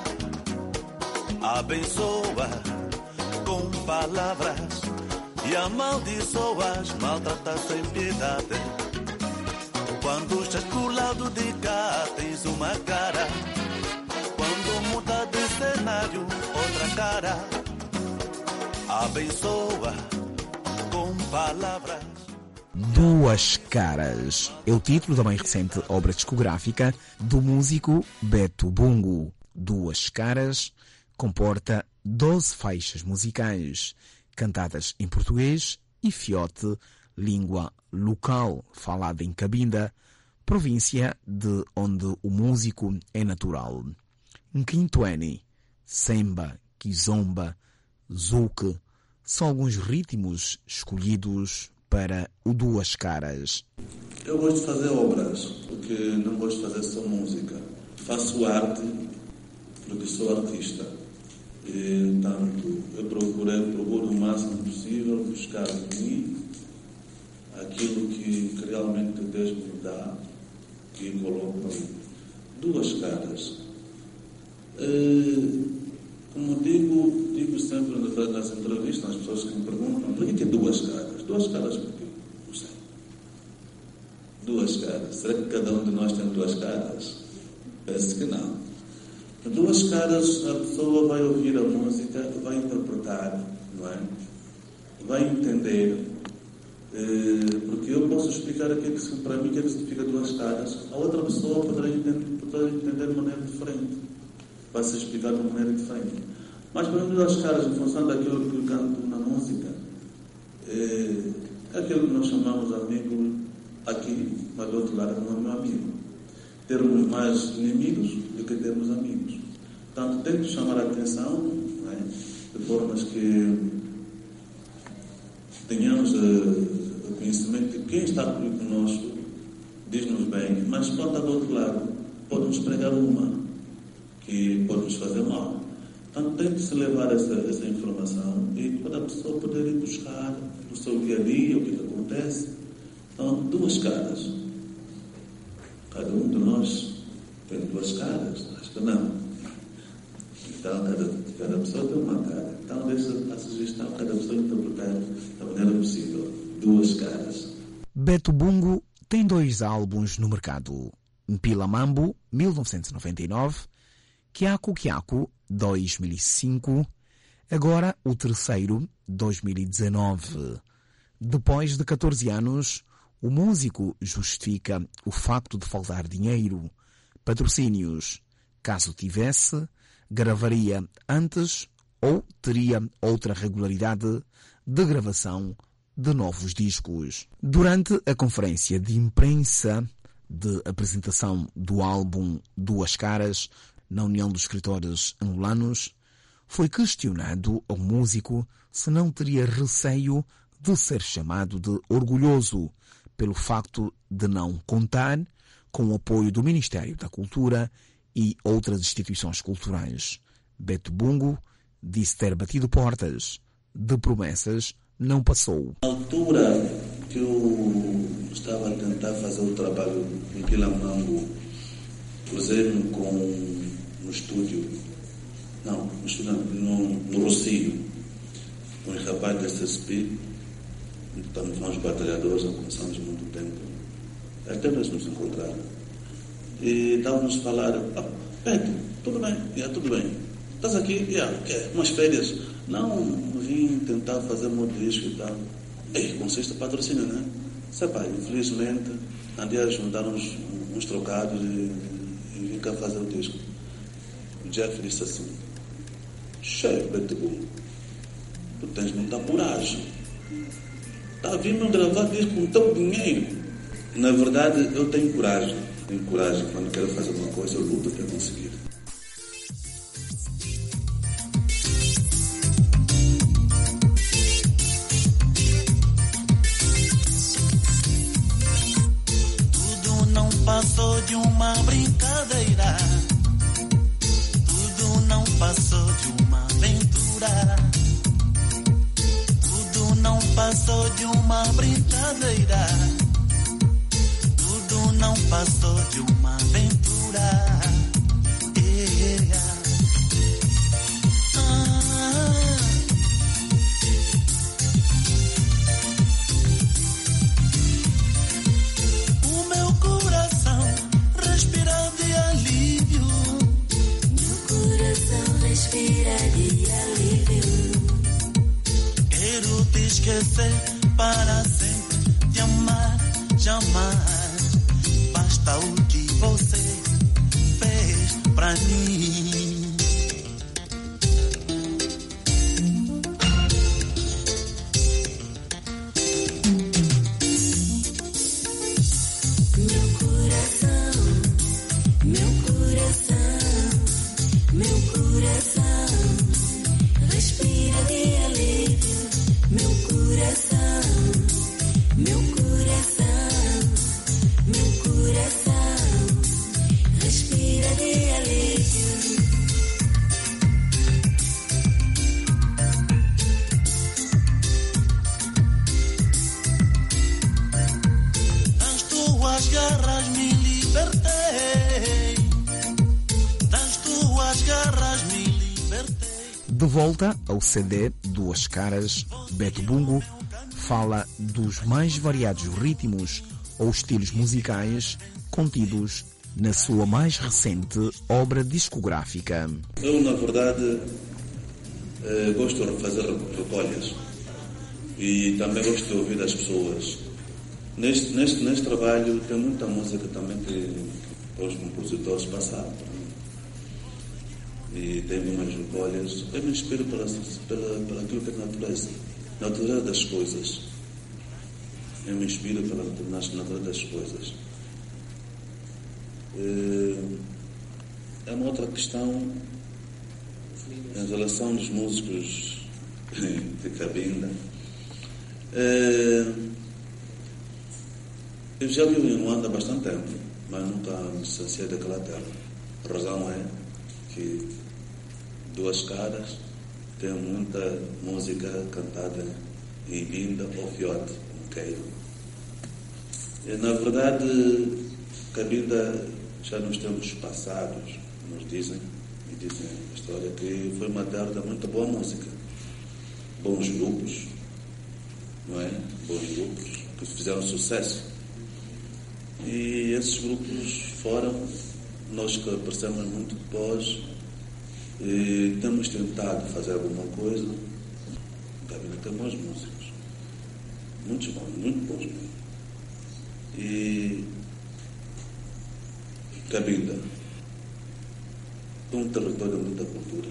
Abençoa com palavras e amaldiçoas, maltrata sem piedade. Quando estás do lado de cá, tens uma cara. Quando muda de cenário, outra cara. Abençoa com palavras. Duas Caras é o título da mais recente obra discográfica do músico Beto Bungo. Duas Caras comporta doze faixas musicais, cantadas em português e fiote, língua local falada em Cabinda, província de onde o músico é natural. Nquintuene, Semba, Kizomba, Zuque são alguns ritmos escolhidos para o Duas Caras. Eu gosto de fazer obras, porque não gosto de fazer só música. Faço arte porque sou artista. E, portanto, eu procurei, procuro o máximo possível buscar em mim aquilo que, que realmente Deus me dá e coloco ali. Duas caras. E, como digo, digo sempre nas entrevistas, as pessoas que me perguntam, por que tem duas caras? Duas caras por quê? Não sei. Duas caras. Será que cada um de nós tem duas caras? Penso que não. Duas caras, a pessoa vai ouvir a música, vai interpretar, não é? Vai entender. Porque eu posso explicar aqui que para mim que significa duas caras, a outra pessoa poderá entender, poderá entender de maneira diferente. Vai se explicar de maneira diferente. Mas para mim, duas caras, em função daquilo que eu canto na música, é aquilo que nós chamamos amigo aqui, mas do outro lado não é meu amigo. Termos mais inimigos do que termos amigos. Portanto, tento chamar a atenção, não é? De formas que tenhamos uh, o conhecimento de quem está conosco, diz-nos bem, mas quando está do outro lado, pode-nos pregar uma que pode nos fazer mal. Portanto, tem que se levar essa, essa informação e toda a pessoa poder ir buscar no seu dia a dia o que, que acontece. Então, duas caras. Cada um de nós tem duas caras, acho que não. Então, cada, cada pessoa tem uma cara. Então, deixa a sugestão, cada pessoa interpretar da maneira possível. Duas caras. Beto Bungo tem dois álbuns no mercado. Mpila Mambo, mil novecentos e noventa e nove, Kiaku Kiaku, dois mil e cinco, agora o terceiro, dois mil e dezanove. Depois de catorze anos, o músico justifica o facto de faltar dinheiro, patrocínios. Caso tivesse, gravaria antes ou teria outra regularidade de gravação de novos discos. Durante a conferência de imprensa de apresentação do álbum Duas Caras, na União dos Escritores Angolanos, foi questionado ao músico se não teria receio de ser chamado de orgulhoso pelo facto de não contar com o apoio do Ministério da Cultura e outras instituições culturais. Beto Bungo disse ter batido portas, de promessas não passou. Na altura que eu estava a tentar fazer o trabalho em Quilamango, cruzei-me com no estúdio, não, no estúdio não, no, no Rocio, com os rapazes da S S P, estamos nós batalhadores, não começamos muito tempo, até nós nos encontraram, e estávamos a falar, ah, Pedro, tudo bem, yeah, tudo bem, estás aqui, yeah, quer umas férias? Não, vim tentar fazer meu disco e tal. Ei, consiste patrocínio, né? Sabe, infelizmente, andei a juntar uns, uns trocados e, e vim cá fazer o disco. O Jeff disse assim, chefe, Beto Bungo, tu tens muita coragem. Está a vir me gravar disco com teu dinheiro. Na verdade, eu tenho coragem. tenho coragem. Quando quero fazer uma coisa, eu luto para conseguir. Tudo não passou de uma brincadeira. Tudo não passou de uma aventura. Tudo não passou de uma brincadeira. Tudo não passou de uma aventura. Yeah. Ah. O meu coração respira de alívio. Meu coração respira de alívio. Quero te esquecer para sempre, te amar, jamais. Basta o que você fez pra mim. Meu coração, meu coração, meu coração respira de alívio. Meu coração, meu coração, meu coração respira de alívio. Das tuas garras me libertei. Das tuas garras me libertei. De volta ao C D Duas Caras, Beto Bungo fala dos mais variados ritmos ou estilos musicais contidos na sua mais recente obra discográfica. Eu, na verdade, eh, gosto de fazer recolhas e também gosto de ouvir as pessoas. Neste, neste, neste trabalho tem muita música também que, que os compositores passaram. E tem umas recolhas. Eu me inspiro pela, pela, pela aquilo que é a natureza, a natureza das coisas. Eu me inspiro pela natureza das coisas. É uma outra questão em relação aos músicos de Cabinda. Eu já vivo em Luanda há bastante tempo, mas nunca me distanciei daquela terra. A razão é que Duas Caras tem muita música cantada em Ibinda ou Fiote, ok? E, na verdade, Cabinda já nos tempos passados, nos dizem, e dizem a história, que foi uma terra de muita boa música. Bons grupos, não é? Bons grupos que fizeram sucesso. E esses grupos foram, nós que aparecemos muito depois, e temos tentado fazer alguma coisa. Cabinda tem bons músicos, muitos bons, muito bons músicos. E Cabinda é um território de muita cultura.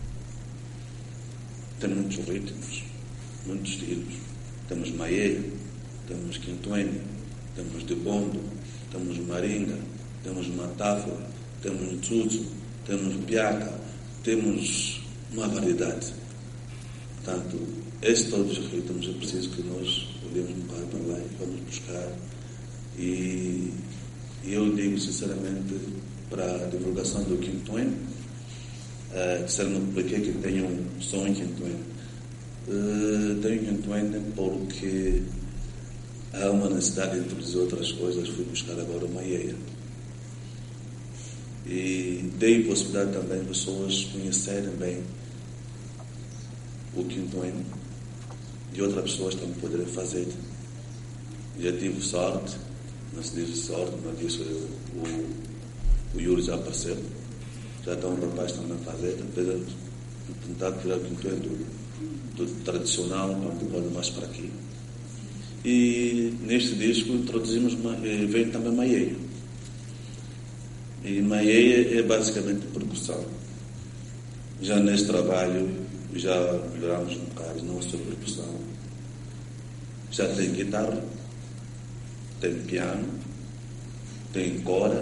Tem muitos ritmos, muitos estilos. Temos Maieia, temos Quintuene, temos Debondo, temos Maringa, temos Matáfora, temos Ntsutsu, temos Piaca, temos uma variedade. Portanto, esses todos os ritmos é preciso que nós olhemos um bocado para lá e vamos buscar. E eu digo sinceramente, para a divulgação do Quintuene, uh, disseram-me porque que tenho um som em Quintuene. Uh, tenho Quintuene porque há uma necessidade de introduzir outras coisas. Fui buscar agora uma Maieia. E dei possibilidade também de pessoas conhecerem bem o Quintuene e outras pessoas também poderem fazer. Já tive sorte, não se diz sorte, mas disse o, o, o Yuri já apareceu, já está um rapaz também a fazer, apesar de tentar tirar o Quintuene do, do tradicional, para um pouco mais para aqui. E neste disco introduzimos, vem também Maieia. E Maieia é basicamente percussão. Já neste trabalho, já melhoramos um bocado, não só percussão. Já tem guitarra, tem piano, tem Cora,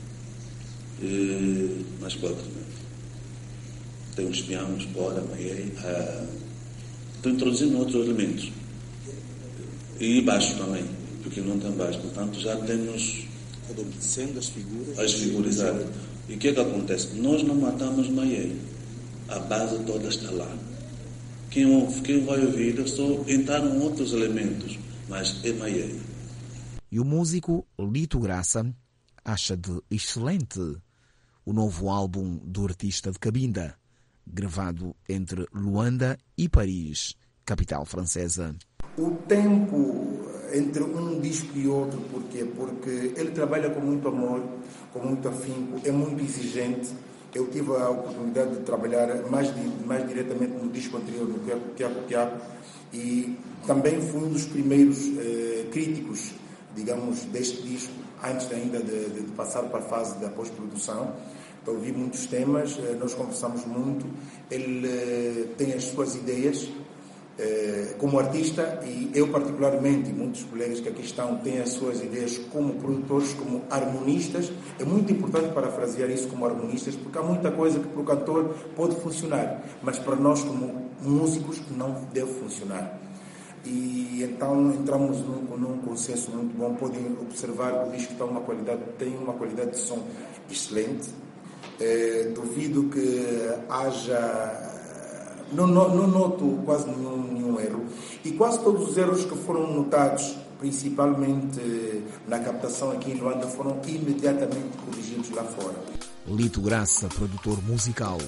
e mais quatro. Tem os pianos, Cora, Maiei. Ah, estou introduzindo outros elementos. E baixo também, porque não tem baixo. Portanto, já temos... Sendo as figuras... As figuras, exato. E o que é que acontece? Nós não matamos Maiei. A base toda está lá. Quem, quem vai ouvir, só entraram outros elementos, mas é Maiei. E o músico Lito Graça acha de excelente o novo álbum do artista de Cabinda, gravado entre Luanda e Paris, capital francesa. O tempo entre um disco e outro, por quê? Porque ele trabalha com muito amor, com muito afinco, é muito exigente. Eu tive a oportunidade de trabalhar mais, mais diretamente no disco anterior, no Quiaco Quiaco, e também fui um dos primeiros eh, críticos, digamos, deste disco, antes ainda de, de passar para a fase da pós-produção. Então, ouvi muitos temas, eh, nós conversamos muito, ele eh, tem as suas ideias, como artista, e eu particularmente, e muitos colegas que aqui estão têm as suas ideias como produtores, como harmonistas. É muito importante parafrasear isso como harmonistas, porque há muita coisa que para o cantor pode funcionar, mas para nós como músicos não deve funcionar. E então entramos num, num consenso muito bom. Podem observar que o disco tem uma qualidade, tem uma qualidade de som excelente. É, duvido que haja... Não, não, não noto quase nenhum, nenhum erro. E quase todos os erros que foram notados, principalmente na captação aqui em Luanda, foram imediatamente corrigidos lá fora. Lito Graça, produtor musical.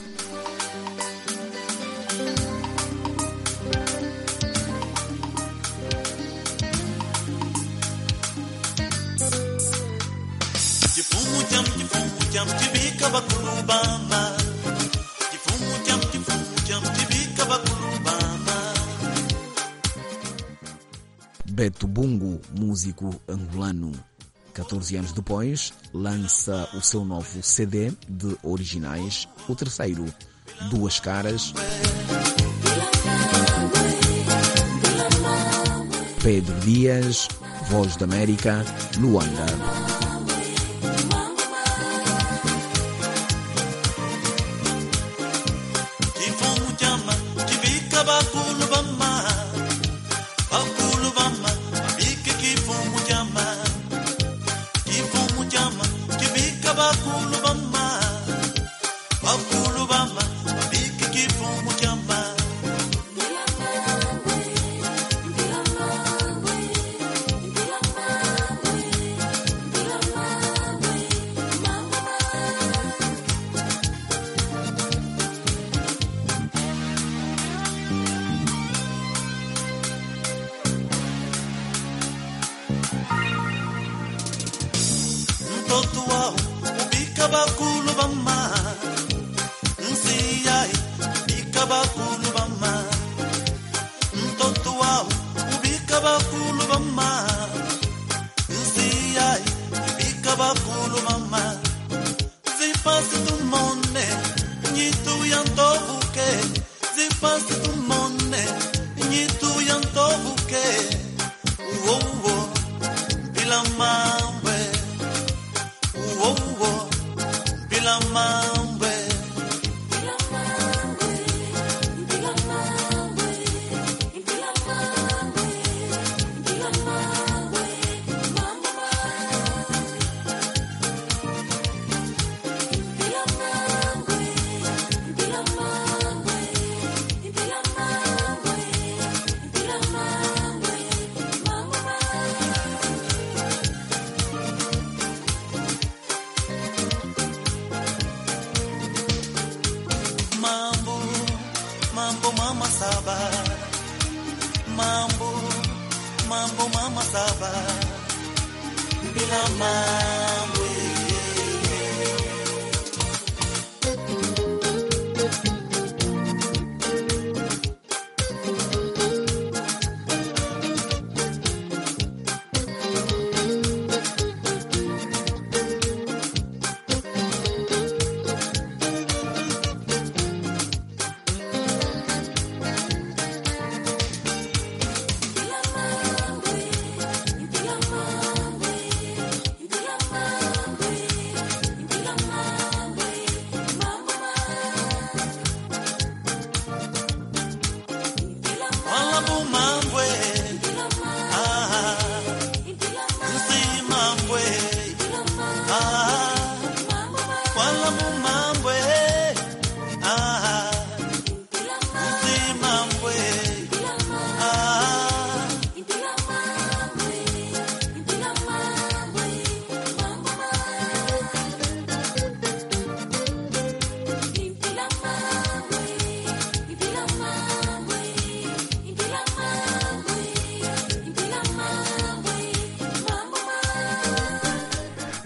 Beto Bungo, músico angolano, catorze anos depois, lança o seu novo C D de originais, o terceiro, Duas Caras. Pedro Dias, Voz da América, Luanda.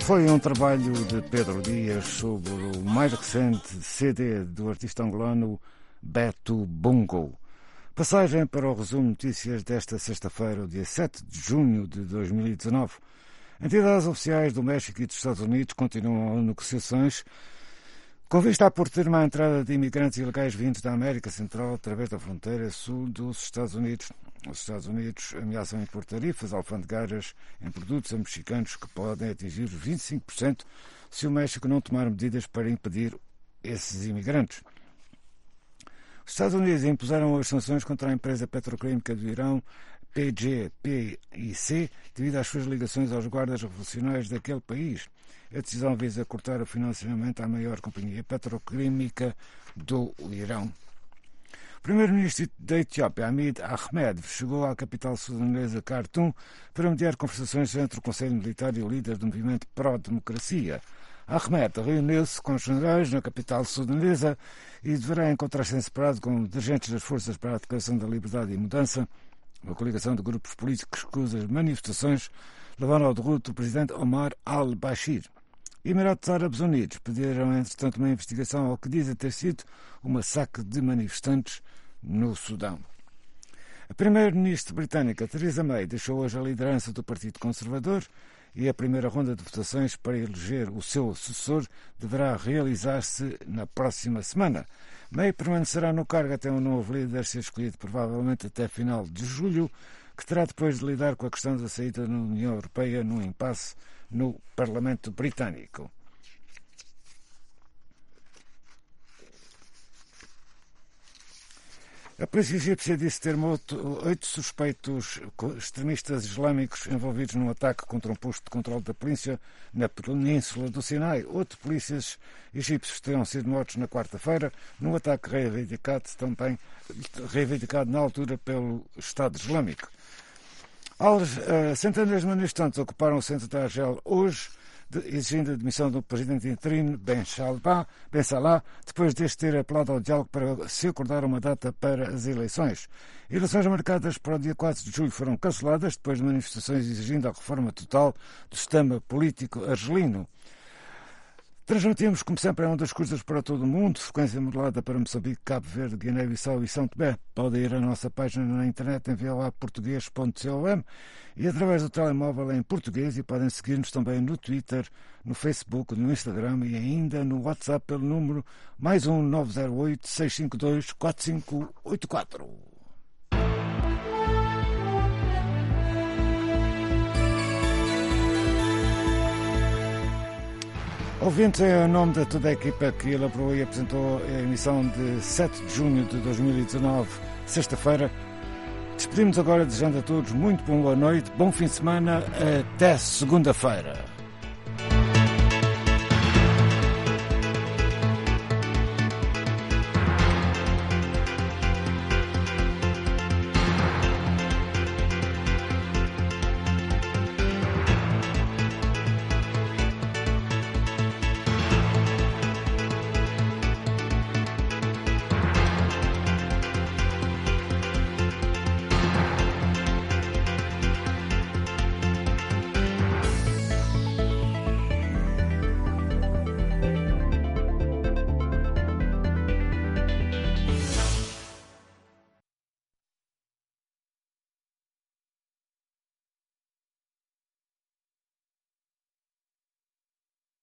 Foi um trabalho de Pedro Dias sobre o mais recente C D do artista angolano Beto Bungo. Passagem para o resumo de notícias desta sexta-feira, dia sete de junho de dois mil e dezanove. Entidades oficiais do México e dos Estados Unidos continuam negociações com vista a portermar a entrada de imigrantes ilegais vindos da América Central através da fronteira sul dos Estados Unidos. Os Estados Unidos ameaçam impor tarifas alfandegárias em produtos mexicanos que podem atingir os vinte e cinco por cento se o México não tomar medidas para impedir esses imigrantes. Os Estados Unidos impuseram as sanções contra a empresa petroquímica do Irão, P G P I C, devido às suas ligações aos guardas revolucionários daquele país. A decisão visa cortar o financiamento à maior companhia petroquímica do Irão. O primeiro-ministro da Etiópia, Abiy Ahmed, chegou à capital sudanesa Khartoum para mediar conversações entre o Conselho Militar e o líder do movimento pró-democracia. Ahmed reuniu-se com os generais na capital sudanesa e deverá encontrar-se em separado com dirigentes das Forças para a Declaração da Liberdade e Mudança, uma coligação de grupos políticos cujas manifestações levaram ao derroto do presidente Omar al-Bashir. Emirados Árabes Unidos pediram, entretanto, uma investigação ao que dizem ter sido um massacre de manifestantes no Sudão. A primeira-ministra britânica Theresa May deixou hoje a liderança do Partido Conservador e a primeira ronda de votações para eleger o seu sucessor deverá realizar-se na próxima semana. May permanecerá no cargo até um novo líder ser escolhido, provavelmente até final de julho, que terá depois de lidar com a questão da saída da União Europeia num impasse no Parlamento Britânico. A polícia egípcia disse ter morto oito suspeitos extremistas islâmicos envolvidos num ataque contra um posto de controle da polícia na península do Sinai. Oito polícias egípcios terão sido mortos na quarta-feira, num ataque reivindicado também reivindicado na altura pelo Estado Islâmico. Uh, centenas de manifestantes ocuparam o centro de Argel hoje, de, exigindo a demissão do presidente interino Ben Salah, depois deste ter apelado ao diálogo para se acordar uma data para as eleições. Eleições marcadas para o dia quatro de julho foram canceladas depois de manifestações exigindo a reforma total do sistema político argelino. Transmitimos, como sempre, é um das coisas para todo o mundo, frequência modulada para Moçambique, Cabo Verde, Guiné-Bissau e São Tomé. Podem ir à nossa página na internet em v o a português ponto com e através do telemóvel em português, e podem seguir-nos também no Twitter, no Facebook, no Instagram e ainda no WhatsApp pelo número mais um nove zero oito, seis cinco dois, quatro cinco oito quatro. Ouvintes, em nome de toda a equipa que elaborou e apresentou a emissão de sete de junho de dois mil e dezanove, sexta-feira, despedimos agora desejando a todos muito boa noite, bom fim de semana, até segunda-feira.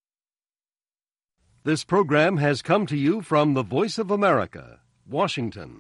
This program has come to you from the Voice of America, Washington.